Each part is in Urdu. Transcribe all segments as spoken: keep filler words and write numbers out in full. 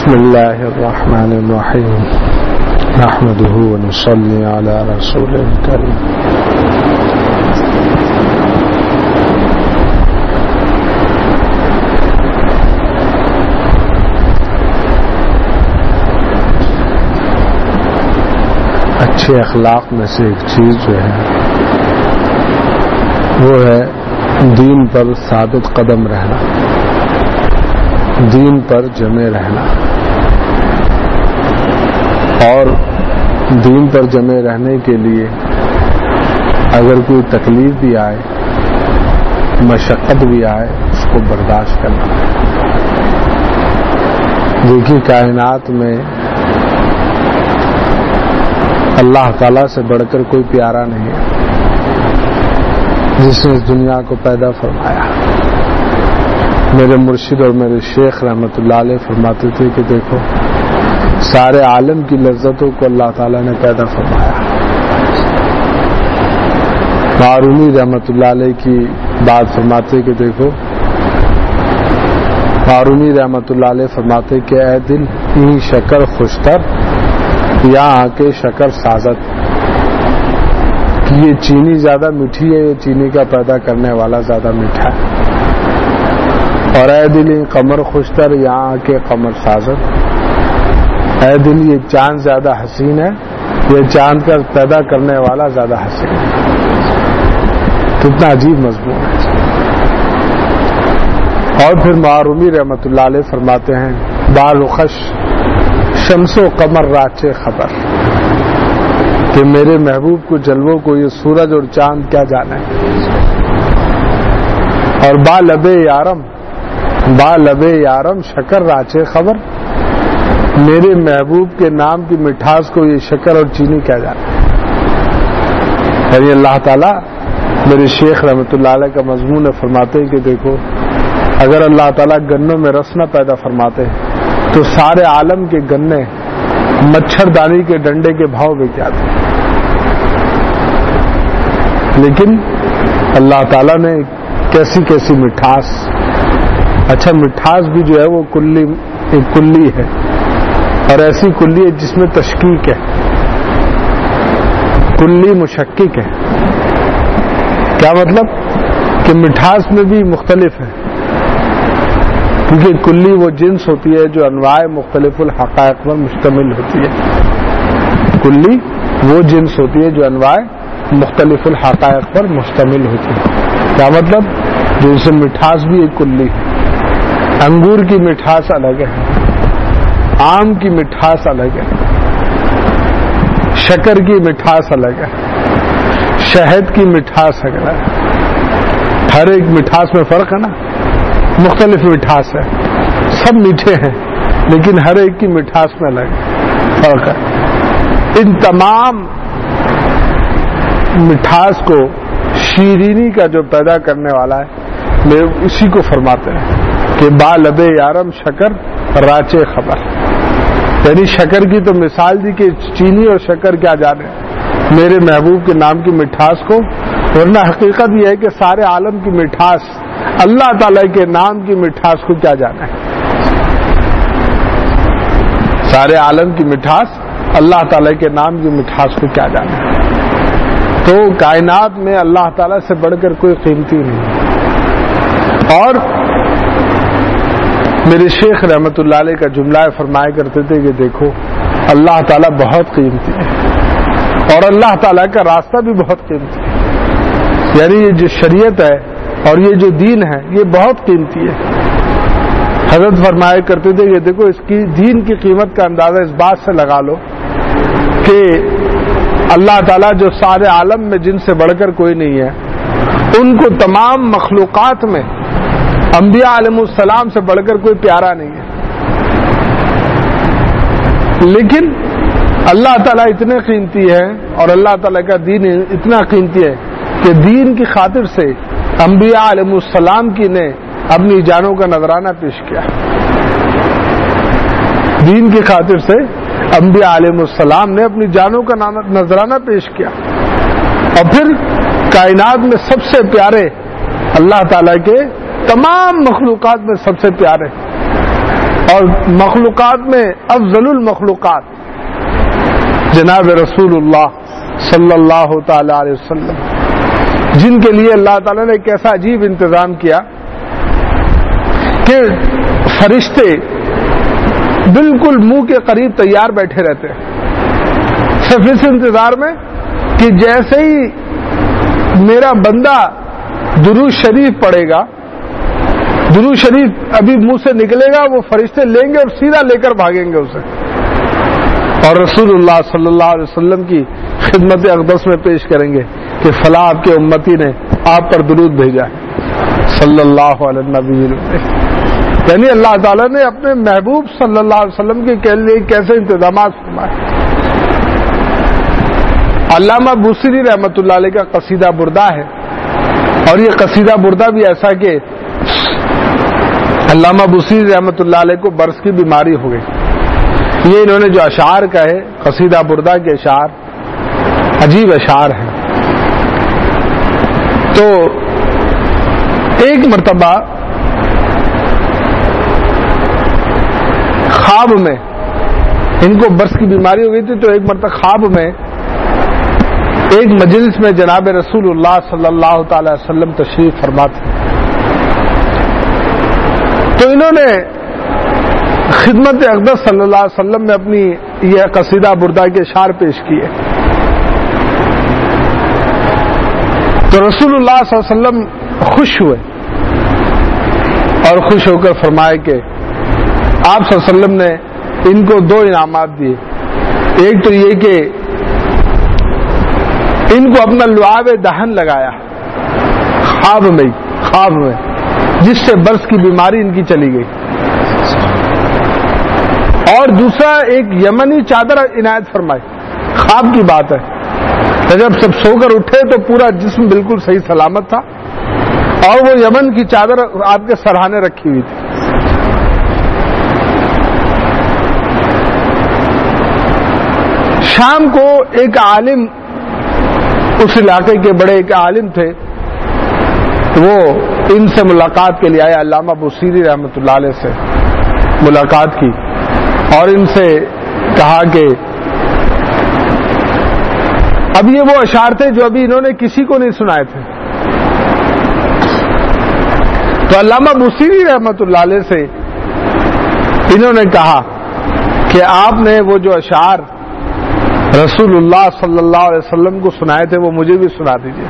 بسم اللہ الرحمن الرحیم نحمده ونصلی علی رسول کریم. اچھے اخلاق میں سے ایک چیز جو ہے وہ ہے دین پر ثابت قدم رہنا، دین پر جمے رہنا. اور دین پر جمے رہنے کے لیے اگر کوئی تکلیف بھی آئے، مشقت بھی آئے، اس کو برداشت کرنا. دیکھیے کائنات میں اللہ تعالیٰ سے بڑھ کر کوئی پیارا نہیں ہے جس نے اس دنیا کو پیدا فرمایا. میرے مرشد اور میرے شیخ رحمت اللہ علیہ فرماتے تھے کہ دیکھو سارے عالم کی لذتوں کو اللہ تعالیٰ نے پیدا فرمایا. معرومی رحمت اللہ علیہ کی بات فرماتے کہ دیکھو معرومی رحمت اللہ علیہ فرماتے کہ اے دل این شکر خوشتر یا آ کے شکر سازت، کہ یہ چینی زیادہ میٹھی ہے، یہ چینی کا پیدا کرنے والا زیادہ میٹھا ہے. اور اے دل یہ قمر خوشتر یہاں آ کے قمر سازت، اے دل یہ چاند زیادہ حسین ہے، یہ چاند کا پیدا کرنے والا زیادہ حسین ہے. کتنا عجیب مضمون ہے. اور پھر معرومی رحمت اللہ علیہ فرماتے ہیں بالخش شمس و قمر راچے خبر، کہ میرے محبوب کو جلووں کو یہ سورج اور چاند کیا جانا ہے. اور با لبے یارم با لبے یارم شکر راچے خبر، میرے محبوب کے نام کی مٹھاس کو یہ شکر اور چینی کیا جانا ہے. اور یہ اللہ تعالیٰ میرے شیخ رحمت اللہ علیہ کا مضمون فرماتے ہیں کہ دیکھو اگر اللہ تعالیٰ گنوں میں رس نہ پیدا فرماتے تو سارے عالم کے گنے مچھردانی کے ڈنڈے کے بھاؤ میں کیا تھے. لیکن اللہ تعالیٰ نے کیسی کیسی مٹھاس. اچھا مٹھاس بھی جو ہے وہ کلی ایک کلی ہے، اور ایسی کلی ہے جس میں تشکیک ہے، کلی مشکک ہے. کیا مطلب کہ مٹھاس میں بھی مختلف ہے، کیونکہ کلی وہ جنس ہوتی ہے جو انواع مختلف الحقائق پر مشتمل ہوتی ہے. کلی وہ جنس ہوتی ہے جو انواع مختلف الحقائق پر مشتمل ہوتی ہے. کیا مطلب جن سے مٹھاس بھی ایک کلی ہے. انگور کی مٹھاس الگ ہے، آم کی مٹھاس الگ ہے، شکر کی مٹھاس الگ ہے، شہد کی مٹھاس الگ ہے. ہر ایک مٹھاس میں فرق ہے نا، مختلف مٹھاس ہے، سب میٹھے ہیں لیکن ہر ایک کی مٹھاس میں الگ فرق ہے. ان تمام مٹھاس کو شیرینی کا جو پیدا کرنے والا ہے میں اسی کو فرماتے ہیں کہ با لبے یارم شکر راچے خبر. یعنی شکر کی تو مثال دی کہ چینی اور شکر کیا جانے میرے محبوب کے نام کی مٹھاس کو، ورنہ حقیقت یہ ہے کہ سارے عالم کی مٹھاس اللہ تعالی کے نام کی مٹھاس کو کیا جانا ہے. سارے عالم کی مٹھاس اللہ تعالی کے نام کی مٹھاس کو کیا جانا ہے. تو کائنات میں اللہ تعالی سے بڑھ کر کوئی قیمتی نہیں. اور میرے شیخ رحمت اللہ علیہ کا جملہ فرمایا کرتے تھے کہ دیکھو اللہ تعالیٰ بہت قیمتی ہے اور اللہ تعالیٰ کا راستہ بھی بہت قیمتی ہے. یعنی یہ جو شریعت ہے اور یہ جو دین ہے یہ بہت قیمتی ہے. حضرت فرمایا کرتے تھے کہ دیکھو اس کی دین کی قیمت کا اندازہ اس بات سے لگا لو کہ اللہ تعالیٰ جو سارے عالم میں جن سے بڑھ کر کوئی نہیں ہے، ان کو تمام مخلوقات میں انبیاء علیہ السلام سے بڑھ کر کوئی پیارا نہیں ہے. لیکن اللہ تعالیٰ اتنے قیمتی ہے اور اللہ تعالیٰ کا دین اتنا قیمتی ہے کہ دین کی خاطر سے انبیاء علیہ السلام کی نے اپنی جانوں کا نذرانہ پیش کیا. دین کی خاطر سے انبیاء علیہ السلام نے اپنی جانوں کا نذرانہ پیش کیا. اور پھر کائنات میں سب سے پیارے، اللہ تعالیٰ کے تمام مخلوقات میں سب سے پیارے، اللہ تعالیٰ کے نام کی مٹھاس کو کیا جانا ہے. سارے عالم کی مٹھاس اللہ تعالیٰ کے نام کی مٹھاس کو کیا جانا ہے. تو کائنات میں اللہ تعالیٰ سے بڑھ کر کوئی قیمتی نہیں. اور میرے شیخ رحمت اللہ علیہ کا جملہ فرمایا کرتے تھے کہ دیکھو اللہ تعالیٰ بہت قیمتی ہے اور اللہ تعالیٰ کا اور مخلوقات میں افضل المخلوقات جناب رسول اللہ صلی اللہ تعالی علیہ وسلم، جن کے لیے اللہ تعالیٰ نے ایک ایسا عجیب انتظام کیا کہ فرشتے بالکل منہ کے قریب تیار بیٹھے رہتے ہیں، صرف اس انتظار میں کہ جیسے ہی میرا بندہ درود شریف پڑھے گا، درود شریف ابھی منہ سے نکلے گا، وہ فرشتے لیں گے اور سیدھا لے کر بھاگیں گے اسے، اور رسول اللہ صلی اللہ علیہ وسلم کی خدمت اقدس میں پیش کریں گے کہ فلاں آپ کے امتی نے آپ پر درود بھیجا ہے صلی اللہ علیہ نبی. یعنی اللہ تعالیٰ نے اپنے محبوب صلی اللہ علیہ وسلم کے لیے کیسے انتظامات فرمائے. علامہ بوصیری رحمۃ اللہ علیہ کا قصیدہ بردہ ہے، اور یہ قصیدہ بردہ بھی ایسا کہ علامہ بوصیری رحمۃ اللہ علیہ کو برس کی بیماری ہو گئی. یہ انہوں نے جو اشعار کہے قصیدہ بردہ کے اشعار عجیب اشعار ہیں. تو ایک مرتبہ خواب میں ان کو برس کی بیماری ہو گئی تھی، تو ایک مرتبہ خواب میں ایک مجلس میں جناب رسول اللہ صلی اللہ تعالی وسلم تشریف فرما تھے. تو انہوں نے خدمت اقدس صلی اللہ علیہ وسلم میں اپنی یہ قصیدہ بردہ کے اشعار پیش کیے. تو رسول اللہ صلی اللہ علیہ وسلم خوش ہوئے اور خوش ہو کر فرمائے کہ آپ صلی اللہ علیہ وسلم نے ان کو دو انعامات دیے. ایک تو یہ کہ ان کو اپنا لعاب دہن لگایا خواب میں خواب میں جس سے برس کی بیماری ان کی چلی گئی، اور دوسرا ایک یمنی چادر عنایت فرمائی. خواب کی بات ہے، جب سب سو کر اٹھے تو پورا جسم بالکل صحیح سلامت تھا، اور وہ یمن کی چادر آپ کے سرہانے رکھی ہوئی تھی. شام کو ایک عالم، اس علاقے کے بڑے ایک عالم تھے، وہ ان سے ملاقات کے لیے آئے. علامہ بوصیری رحمۃ اللہ علیہ سے ملاقات کی اور ان سے کہا کہ اب یہ وہ اشعار تھے جو ابھی انہوں نے کسی کو نہیں سنائے تھے. تو علامہ بوصیری رحمۃ اللہ علیہ سے انہوں نے کہا کہ آپ نے وہ جو اشعار رسول اللہ صلی اللہ علیہ وسلم کو سنائے تھے وہ مجھے بھی سنا دیجیے.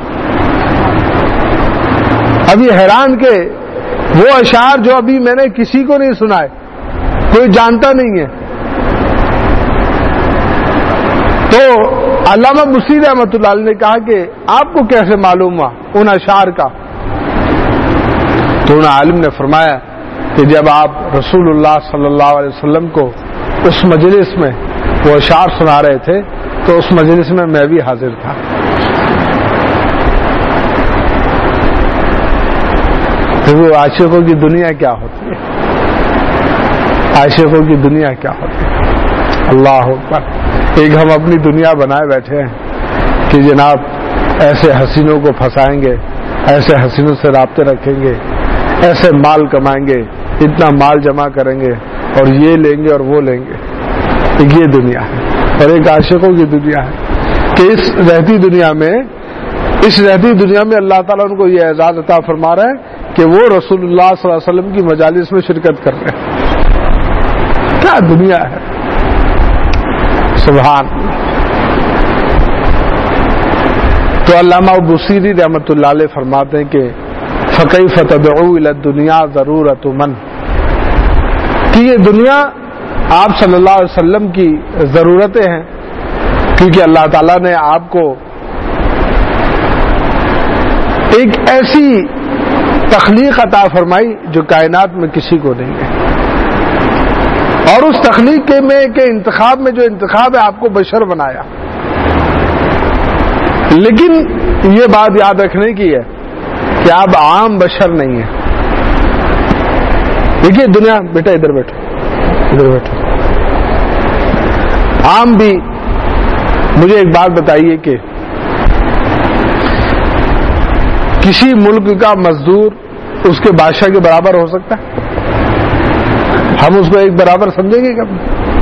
اب یہ حیران کہ وہ اشعار جو ابھی میں نے کسی کو نہیں سنائے، کوئی جانتا نہیں ہے. تو علامہ بوصیری رحمۃ اللہ علیہ نے کہا کہ آپ کو کیسے معلوم ہوا ان اشعار کا؟ تو ان عالم نے فرمایا کہ جب آپ رسول اللہ صلی اللہ علیہ وسلم کو اس مجلس میں وہ اشعار سنا رہے تھے تو اس مجلس میں میں بھی حاضر تھا. تو وہ عاشقوں کی دنیا کیا ہوتی ہے، عاشقوں کی دنیا کیا ہوتی ہے. اللہ اکبر. ایک ہم اپنی دنیا بنائے بیٹھے ہیں کہ جناب ایسے حسینوں کو پھنسائیں گے، ایسے حسینوں سے رابطے رکھیں گے، ایسے مال کمائیں گے، اتنا مال جمع کریں گے اور یہ لیں گے اور وہ لیں گے. یہ دنیا ہے، اور ایک عاشقوں کی دنیا ہے کہ اس رہتی دنیا میں اس رہتی دنیا میں اللہ تعالیٰ ان کو یہ اعزاز عطا فرما رہا ہے کہ وہ رسول اللہ صلی اللہ علیہ وسلم کی مجالس میں شرکت کر رہے ہیں. کیا دنیا ہے، سبحان. تو علامہ بوصیری رحمۃ اللہ علیہ فرماتے ہیں کہ فَكَيْفَ تَدْعُو إِلَى الدُّنْيَا ضَرُورَةُ مَنْ، کہ یہ دنیا آپ صلی اللہ علیہ وسلم کی ضرورتیں ہیں، کیونکہ اللہ تعالیٰ نے آپ کو ایک ایسی تخلیق عطا فرمائی جو کائنات میں کسی کو نہیں ہے. اور اس تخلیق کے میں کے انتخاب میں جو انتخاب ہے آپ کو بشر بنایا. لیکن یہ بات یاد رکھنے کی ہے کہ آپ عام بشر نہیں ہیں. دیکھیے دنیا، بیٹا ادھر بیٹھو ادھر بیٹھو. عام بھی مجھے ایک بات بتائیے کہ کسی ملک کا مزدور اس کے بادشاہ کے برابر ہو سکتا ہے؟ ہم اس کو ایک برابر سمجھیں گے کبھی؟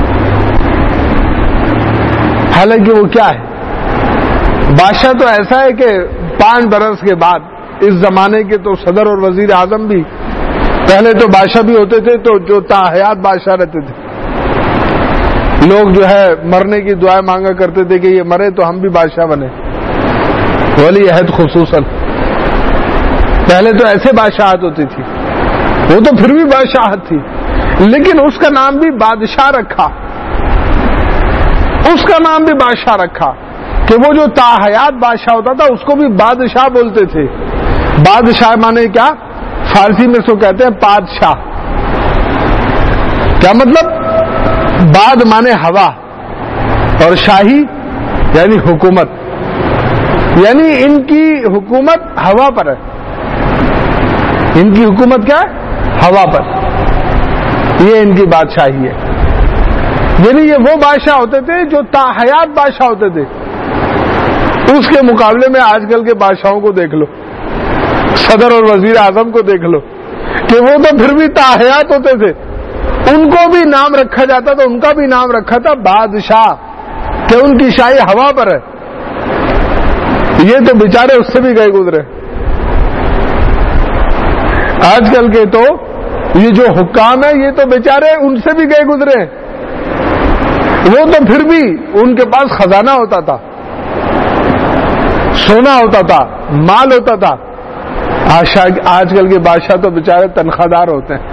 حالانکہ وہ کیا ہے؟ بادشاہ تو ایسا ہے کہ پانچ برس کے بعد اس زمانے کے تو صدر اور وزیر اعظم بھی، پہلے تو بادشاہ بھی ہوتے تھے تو جو تاحیات بادشاہ رہتے تھے، لوگ جو ہے مرنے کی دعائیں مانگا کرتے تھے کہ یہ مرے تو ہم بھی بادشاہ بنے، ولی عہد خصوصاً۔ پہلے تو ایسے بادشاہت ہوتی تھی، وہ تو پھر بھی بادشاہت تھی، لیکن اس کا نام بھی بادشاہ رکھا، اس کا نام بھی بادشاہ رکھا کہ وہ جو تاحیات بادشاہ ہوتا تھا اس کو بھی بادشاہ بولتے تھے۔ بادشاہ مانے کیا؟ فارسی میں اس کو کہتے ہیں پادشاہ۔ کیا مطلب؟ باد مانے ہوا اور شاہی یعنی حکومت، یعنی ان کی حکومت ہوا پر ہے، ان کی حکومت کیا ہے؟ ہوا پر، یہ ان کی بادشاہی ہے۔ یعنی یہ وہ بادشاہ ہوتے تھے جو تاحیات بادشاہ ہوتے تھے۔ اس کے مقابلے میں آج کل کے بادشاہوں کو دیکھ لو، صدر اور وزیر اعظم کو دیکھ لو کہ وہ تو پھر بھی تاحیات ہوتے تھے، ان کو بھی نام رکھا جاتا تو ان کا بھی نام رکھا تھا بادشاہ، کہ ان کی شاہی ہوا پر ہے۔ یہ تو بیچارے اس سے بھی گئے گزرے۔ آج کل کے تو یہ جو حکام ہیں یہ تو بیچارے ان سے بھی گئے گزرے، وہ تو پھر بھی ان کے پاس خزانہ ہوتا تھا، سونا ہوتا تھا، مال ہوتا تھا۔ آج کل کے بادشاہ تو بیچارے تنخواہ دار ہوتے ہیں،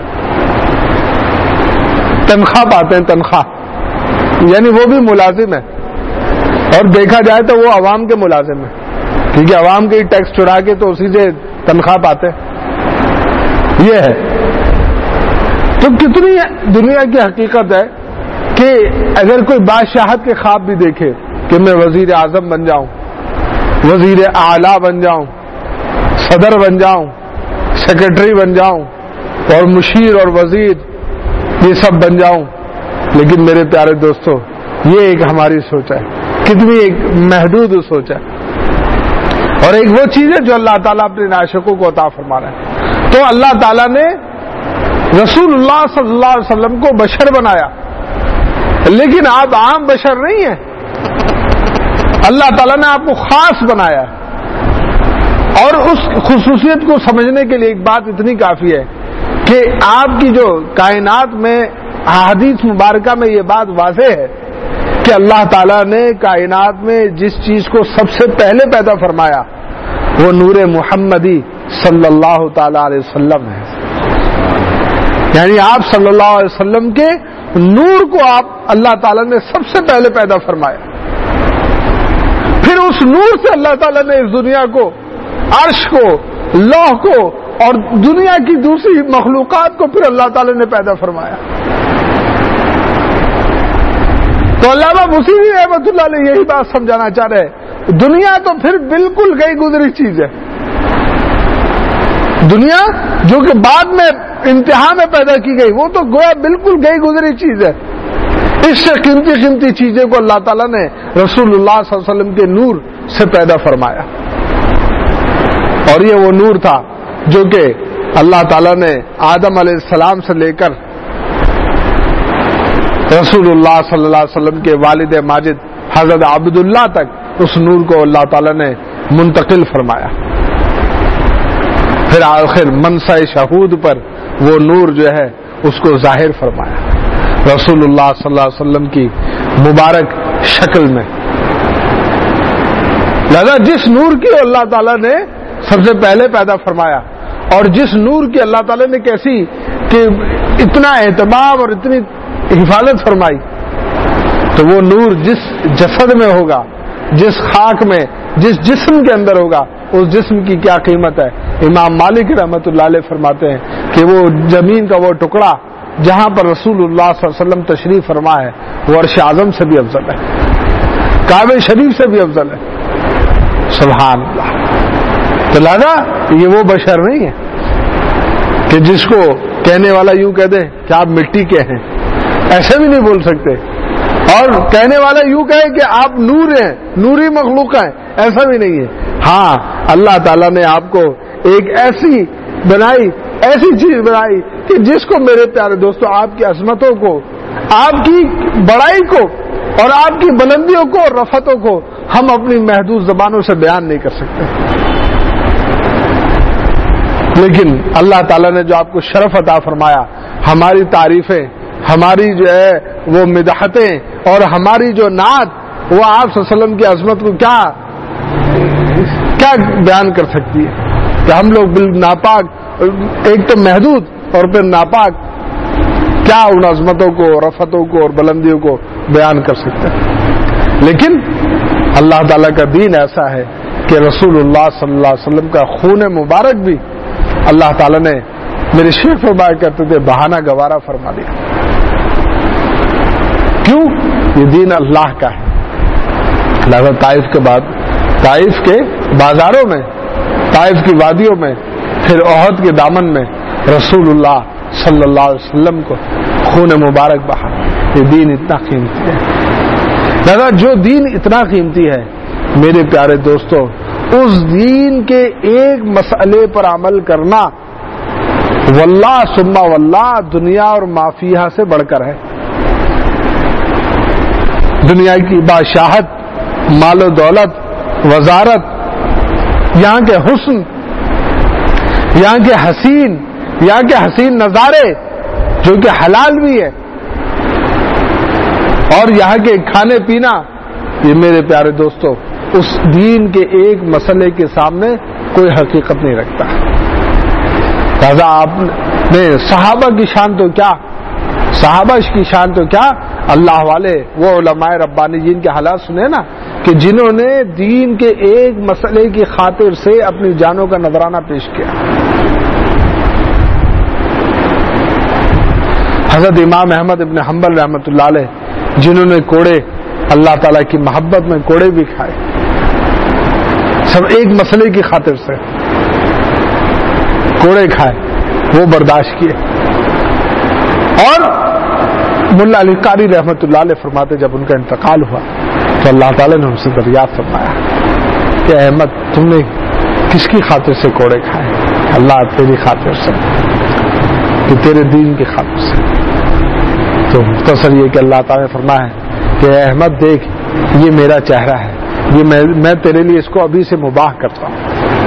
تنخواہ پاتے ہیں، تنخواہ، یعنی وہ بھی ملازم ہے، اور دیکھا جائے تو وہ عوام کے ملازم ہیں، کیونکہ عوام کے ٹیکس چڑھا کے تو اسی سے تنخواہ پاتے ہیں۔ یہ ہے تو کتنی دنیا کی حقیقت ہے کہ اگر کوئی بادشاہت کے خواب بھی دیکھے کہ میں وزیر اعظم بن جاؤں، وزیر اعلیٰ بن جاؤں، صدر بن جاؤں، سیکرٹری بن جاؤں، اور مشیر اور وزیر یہ سب بن جاؤں، لیکن میرے پیارے دوستو یہ ایک ہماری سوچ ہے، کتنی ایک محدود سوچ ہے، اور ایک وہ چیز ہے جو اللہ تعالیٰ اپنے عاشقوں کو عطا فرما رہا ہے۔ تو اللہ تعالیٰ نے رسول اللہ صلی اللہ علیہ وسلم کو بشر بنایا، لیکن آپ عام بشر نہیں ہیں، اللہ تعالیٰ نے آپ کو خاص بنایا، اور اس خصوصیت کو سمجھنے کے لیے ایک بات اتنی کافی ہے کہ آپ کی جو کائنات میں احادیث مبارکہ میں یہ بات واضح ہے کہ اللہ تعالیٰ نے کائنات میں جس چیز کو سب سے پہلے پیدا فرمایا وہ نور محمدی صلی اللہ تعالی علیہ وسلم ہے، یعنی آپ صلی اللہ علیہ وسلم کے نور کو آپ اللہ تعالیٰ نے سب سے پہلے پیدا فرمایا، پھر اس نور سے اللہ تعالیٰ نے اس دنیا کو، عرش کو، لوح کو اور دنیا کی دوسری مخلوقات کو پھر اللہ تعالیٰ نے پیدا فرمایا۔ تو علامہ بصیری رحمۃ اللہ علیہ یہی بات سمجھانا چاہ رہے، دنیا تو پھر بالکل گئی گزری چیز ہے، دنیا جو کہ بعد میں انتہا میں پیدا کی گئی وہ تو گویا بالکل گئی گزری چیز ہے۔ اس سے قیمتی قیمتی چیزیں کو اللہ تعالیٰ نے رسول اللہ صلی اللہ علیہ وسلم کے نور سے پیدا فرمایا، اور یہ وہ نور تھا جو کہ اللہ تعالیٰ نے آدم علیہ السلام سے لے کر رسول اللہ صلی اللہ علیہ وسلم کے والد ماجد حضرت عبداللہ تک اس نور کو اللہ تعالیٰ نے منتقل فرمایا، پھر آخر منصع شہود پر وہ نور جو ہے اس کو ظاہر فرمایا رسول اللہ صلی اللہ علیہ وسلم کی مبارک شکل میں۔ لہذا جس نور کی اللہ تعالیٰ نے سب سے پہلے پیدا فرمایا، اور جس نور کی اللہ تعالیٰ نے کیسی کہ اتنا اہتمام اور اتنی حفاظت فرمائی، تو وہ نور جس جسد میں ہوگا، جس خاک میں، جس جسم کے اندر ہوگا، اس جسم کی کیا قیمت ہے۔ امام مالک رحمۃ اللہ علیہ فرماتے ہیں کہ وہ زمین کا وہ ٹکڑا جہاں پر رسول اللہ صلی اللہ علیہ وسلم تشریف فرما ہے وہ عرش اعظم سے بھی افضل ہے، کعبہ شریف سے بھی افضل ہے، سبحان اللہ۔ تو لہذا یہ وہ بشر نہیں ہے کہ جس کو کہنے والا یوں کہہ دے کہ آپ مٹی کے ہیں، ایسے بھی نہیں بول سکتے، اور کہنے والا یوں کہے کہ آپ نور ہیں، نوری مخلوق ہیں، ایسا بھی نہیں ہے۔ ہاں اللہ تعالیٰ نے آپ کو ایک ایسی بنائی، ایسی چیز بنائی کہ کہ جس کو میرے پیارے دوستوں آپ کی عظمتوں کو، آپ کی بڑائی کو اور آپ کی بلندیوں کو اور رفتوں کو ہم اپنی محدود زبانوں سے بیان نہیں کر سکتے، لیکن اللہ تعالیٰ نے جو آپ کو شرف عطا فرمایا، ہماری تعریفیں، ہماری جو ہے وہ مدحتیں اور ہماری جو نعت، وہ آپ صلی اللہ علیہ وسلم کی عظمت کو کیا کیا بیان کر سکتی ہے کہ ہم لوگ بال ناپاک، ایک تو محدود اور پھر ناپاک، کیا ان عظمتوں کو، رفتوں کو اور بلندیوں کو بیان کر سکتے ہیں۔ لیکن اللہ تعالیٰ کا دین ایسا ہے کہ رسول اللہ صلی اللہ علیہ وسلم کا خون مبارک بھی اللہ تعالیٰ نے، میرے شیخ فرمایا کرتے تھے، بہانہ گوارا فرما دیا۔ کیوں؟ یہ دین اللہ کا ہے۔ لہذا طائف کے بعد، طائف کے بازاروں میں، طائف کی وادیوں میں، پھر احد کے دامن میں رسول اللہ صلی اللہ علیہ وسلم کو خون مبارک بہا۔ یہ دین اتنا قیمتی ہے۔ لہذا جو دین اتنا قیمتی ہے میرے پیارے دوستو، اس دین کے ایک مسئلے پر عمل کرنا واللہ ثم واللہ دنیا اور مافیہ سے بڑھ کر ہے۔ دنیا کی بادشاہت، مال و دولت، وزارت، یہاں کے حسن، یہاں کے حسین، یہاں کے حسین نظارے جو کہ حلال بھی ہے، اور یہاں کے کھانے پینا، یہ میرے پیارے دوستو اس دین کے ایک مسئلے کے سامنے کوئی حقیقت نہیں رکھتا۔ لہذا آپ نے صحابہ کی شان تو کیا، صحابہ کی شان تو کیا، اللہ والے وہ علماء ربانی جن کے حالات سنے نا، کہ جنہوں نے دین کے ایک مسئلے کی خاطر سے اپنی جانوں کا نذرانہ پیش کیا۔ حضرت امام احمد ابن حنبل رحمۃ اللہ علیہ، جنہوں نے کوڑے، اللہ تعالیٰ کی محبت میں کوڑے بھی کھائے، سب ایک مسئلے کی خاطر سے کوڑے کھائے، وہ برداشت کیے۔ اور ملا علی قاری رحمۃ اللہ علیہ فرماتے جب ان کا انتقال ہوا تو اللہ تعالیٰ نے ان سے دریافت فرمایا کہ احمد تم نے کس کی خاطر سے کوڑے کھائے؟ اللہ تیری خاطر سے، کہ تیرے دین کی خاطر سے۔ تو مختصر یہ کہ اللہ تعالیٰ نے فرمایا کہ اے احمد دیکھ، یہ میرا چہرہ ہے، یہ میں, میں تیرے لیے اس کو ابھی سے مباح کرتا ہوں۔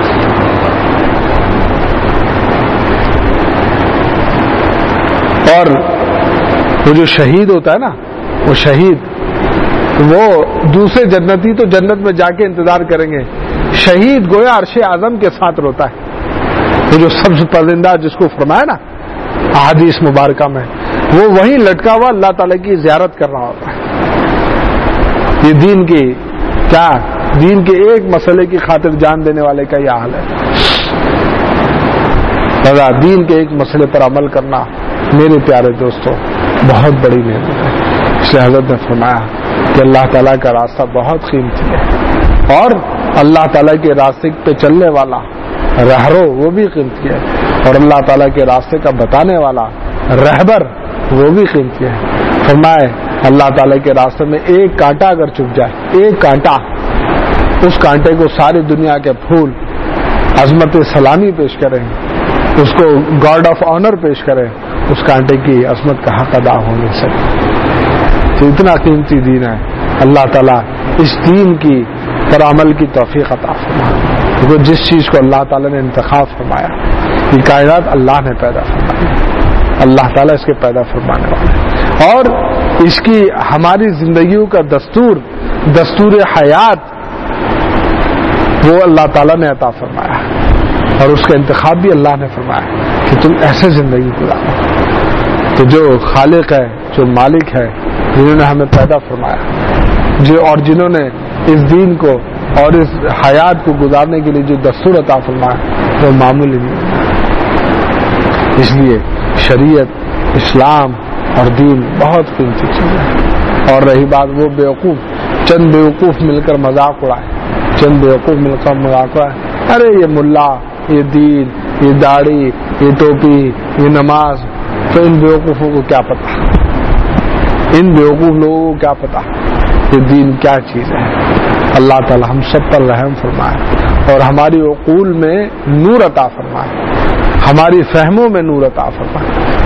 اور وہ جو شہید ہوتا ہے نا، وہ شہید، وہ دوسرے جنتی تو جنت میں جا کے انتظار کریں گے، شہید گویا عرش اعظم کے ساتھ روتا ہے۔ وہ جو سبز پرندہ جس کو فرمایا نا احادیث مبارکہ میں، وہ وہیں لٹکا ہوا اللہ تعالیٰ کی زیارت کر رہا ہوتا ہے۔ یہ دین کی کیا، دین کے ایک مسئلے کی خاطر جان دینے والے کا یہ حال ہے۔ لہذا دین کے ایک مسئلے پر عمل کرنا میرے پیارے دوستوں بہت بڑی نعمت ہے۔ اس لیے حضرت نے فرمایا کہ اللہ تعالیٰ کا راستہ بہت قیمتی ہے، اور اللہ تعالیٰ کے راستے پہ چلنے والا رہرو وہ بھی قیمتی ہے، اور اللہ تعالیٰ کے راستے کا بتانے والا رہبر وہ بھی قیمتی ہے۔ فرمائے اللہ تعالیٰ کے راستے میں ایک کانٹا اگر چپ جائے، ایک کانٹا، اس کانٹے کو ساری دنیا کے پھول عظمت سلامی پیش کریں، اس کو گارڈ آف آنر پیش کریں، اس کانٹے کی عظمت کا حق ادا ہو نہیں سکتا۔ تو اتنا قیمتی دین ہے۔ اللہ تعالیٰ اس دین کی پر عمل کی توفیق عطا فرمائے، کیونکہ جس چیز کو اللہ تعالیٰ نے انتخاب فرمایا، یہ کائنات اللہ نے پیدا فرمائی، اللہ تعالیٰ اس کے پیدا فرمانے والے، اور اس کی ہماری زندگیوں کا دستور، دستور حیات وہ اللہ تعالیٰ نے عطا فرمایا، اور اس کا انتخاب بھی اللہ نے فرمایا کہ تم ایسے زندگی گزارو۔ تو جو خالق ہے، جو مالک ہے، جنہوں نے ہمیں پیدا فرمایا، جو اور جنہوں نے اس دین کو اور اس حیات کو گزارنے کے لیے جو دستور عطا فرمایا، وہ معمولی نہیں۔ اس لیے شریعت، اسلام اور دین بہت قیمتی چیز ہے۔ اور رہی بات وہ بیوقوف، چند بیوقوف مل کر مذاق اڑائے، چند بیوقوف مل کر مذاق اڑائے، ارے یہ ملا، یہ دین، یہ داڑھی، یہ ٹوپی، یہ نماز، تو ان بیوقوفوں کو کیا پتا، ان بیوقوف لوگوں کو کیا پتا کہ دین کیا چیز ہے۔ اللہ تعالی ہم سب پر رحم فرمائے اور ہماری عقول میں نور عطا فرمائے، ہماری فہموں میں نور عطا فرمائے،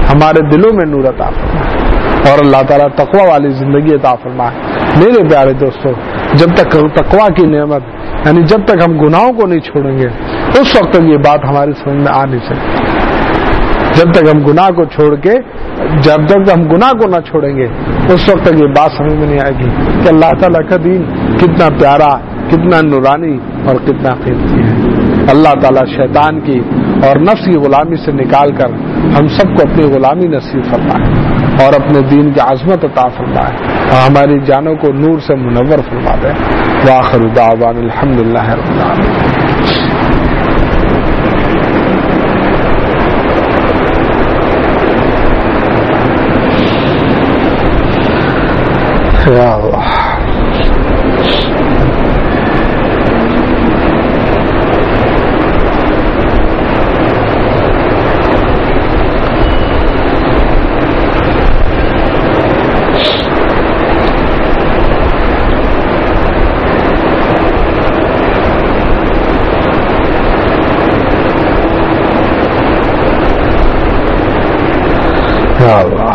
ہمارے دلوں میں نور عطا فرمائے اور اللہ تعالیٰ تقوی والی زندگی عطا فرمائے۔ میرے پیارے دوستوں، جب تک تقوی کی نعمت یعنی جب تک ہم گناہوں کو نہیں چھوڑیں گے اس وقت تک یہ بات ہماری سمجھ میں آ نہیں سکتی۔ جب تک ہم گناہ کو چھوڑ کے جب تک ہم گناہ کو نہ چھوڑیں گے اس وقت تک یہ بات سمجھ میں نہیں آئے گی کہ اللہ تعالیٰ کا دین کتنا پیارا، کتنا نورانی اور کتنا قیمتی ہے۔ اللہ تعالیٰ شیطان کی اور نفس کی غلامی سے نکال کر ہم سب کو اپنی غلامی نصیب فرمائے اور اپنے دین کی عظمت عطا فرمائے اور ہماری جانوں کو نور سے منور فرما دے۔ وآخر دعوانا الحمدللہ رب العالمین۔ یا اللہ یا اللہ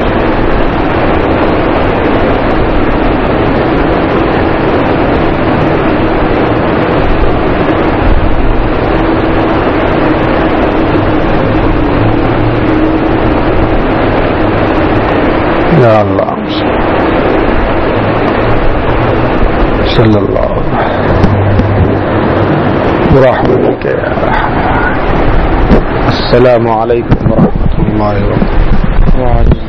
یا اللہ صلی اللہ برحمتک یا رحمن۔ السلام علیکم ورحمۃ اللہ وبرکاتہ۔